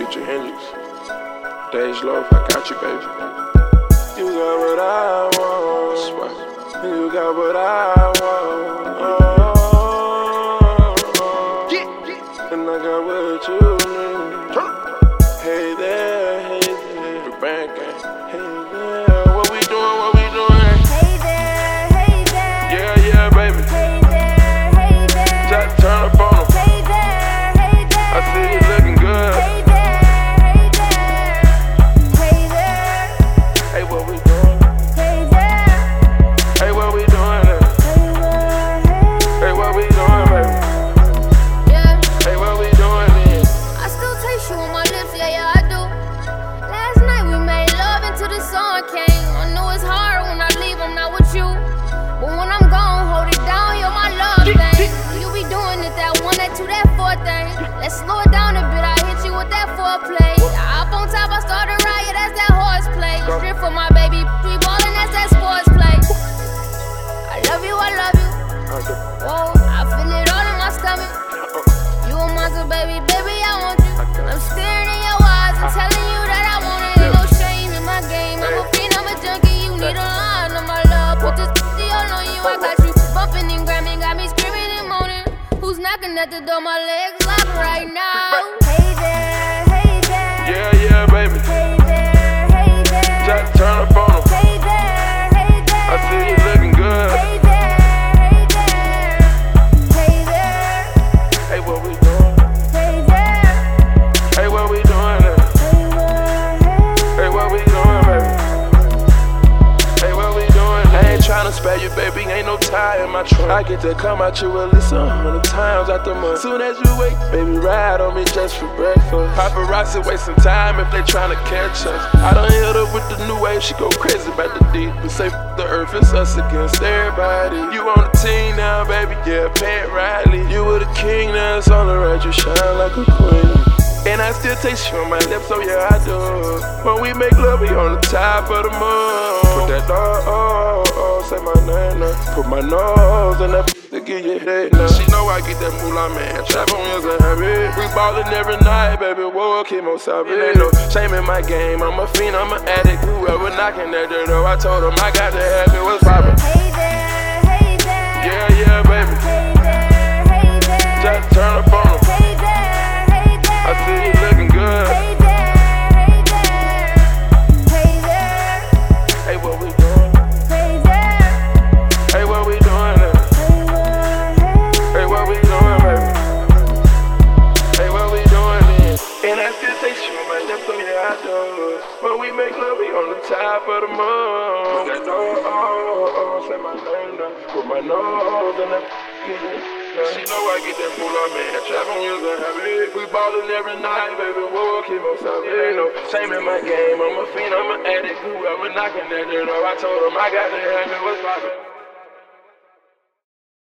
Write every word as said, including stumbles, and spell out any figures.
Richard Hendrix. Dej Loaf, I got you, baby. You got what I want. Swear. You got what I want. Oh, and I got what you need. Hey there, hey there. The band gang. Hey there, what we doing, what we doing? Hey there, hey there. Yeah, yeah, baby. Hey there, hey there. Just turn up on them. Hey there, hey there. I see you looking good. Hey there, hey there. Hey there. Hey, what we doing? Hey there. Hey, what we doing? There? Hey, what we doing, baby? Yeah. Hey, what we doing then? I still taste you on my lips, yeah, yeah, I do. Last night we made love until the sun came. I know it's hard when I leave, I'm not with you. But when I'm gone, hold it down, you're my love thing. You be doing it, that one, that two, that four thing. Let's slow it down a bit, I hit you with that foreplay. I up on top, I start a riot, that's that horseplay. Strip for my baby, we ballin', that's that sports play. I love you, I love you. Whoa, I feel it all in my stomach. You a monster, baby, baby, I want you. I'm staring in your eyes and telling you that I want it. Ain't no shame in my game. I'm a fiend, I'm a junkie. You need a line of my love. Put this all on you. I got you bumping and grabbing, got me screaming and moaning. Who's knocking at the door? My legs locked right now. Hey there, hey there. Yeah, yeah, baby. Hey there, hey there. Just turn up on them. Hey there, hey there. I see you looking good. Hey there, hey there. Hey there. Hey, what we doing? Hey there. Hey, what we doing? There? Hey, what we doing, baby? Hey, what we doing? I ain't tryna spare you, baby. Ain't no tie in my trunk. I get to come at you at least a hundred times out the month. Soon as you wake, baby, ride on me just for breakfast. Paparazzi wasting time if they tryna catch us. I done hit her with the new wave, she go crazy about the deep. We say f the earth, it's us against everybody. You on the team now, baby, yeah, Pat Riley. You were the king, now it's only right you shine like a queen. And I still taste you on my lips, so yeah, I do. When we make love, we on the top of the moon. Put that dog, oh, oh, say my name now. Put my nose in that to get your head now. She know I get that moolah, man. Trap on wheels and heavy. We ballin' every night, baby. Whoa, chemo savage. Ain't no shame in my game. I'm a fiend, I'm an addict. Whoever knocking that door, though, I told him I got to have it. What's poppin'? Hey there, hey there. Yeah, yeah, baby. Hey there, hey there. Just turn up on them. Hey there, hey there. I see you looking good. Hey there, hey there. Hey there. Hey, what we doing? Hey there. Hey, what we doing? There? Hey, what we doing, baby? Hey, what we doing then? And I still taste you on my lips, so yeah, I do. When we make love, we on the top of the moon. That door, oh, oh, say my name now. Put my nose in that. She know I get that moolah, man. Trap on wheels and heavy. We ballin' every night, baby. Whoa, chemo savage. Ain't no shame in my game. I'm a fiend, I'm an addict. Whoever knocking that door, I told him I got to have it. What's poppin'?